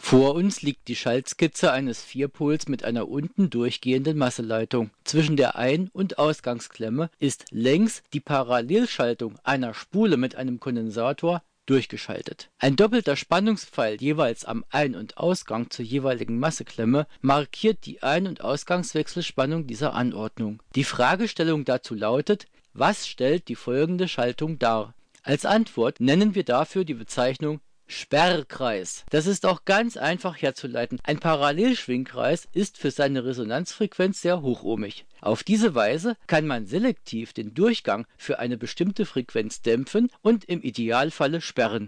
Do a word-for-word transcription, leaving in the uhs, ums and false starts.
Vor uns liegt die Schaltskizze eines Vierpols mit einer unten durchgehenden Masseleitung. Zwischen der Ein- und Ausgangsklemme ist längs die Parallelschaltung einer Spule mit einem Kondensator durchgeschaltet. Ein doppelter Spannungspfeil jeweils am Ein- und Ausgang zur jeweiligen Masseklemme markiert die Ein- und Ausgangswechselspannung dieser Anordnung. Die Fragestellung dazu lautet: Was stellt die folgende Schaltung dar? Als Antwort nennen wir dafür die Bezeichnung Sperrkreis. Das ist auch ganz einfach herzuleiten. Ein Parallelschwingkreis ist für seine Resonanzfrequenz sehr hochohmig. Auf diese Weise kann man selektiv den Durchgang für eine bestimmte Frequenz dämpfen und im Idealfalle sperren.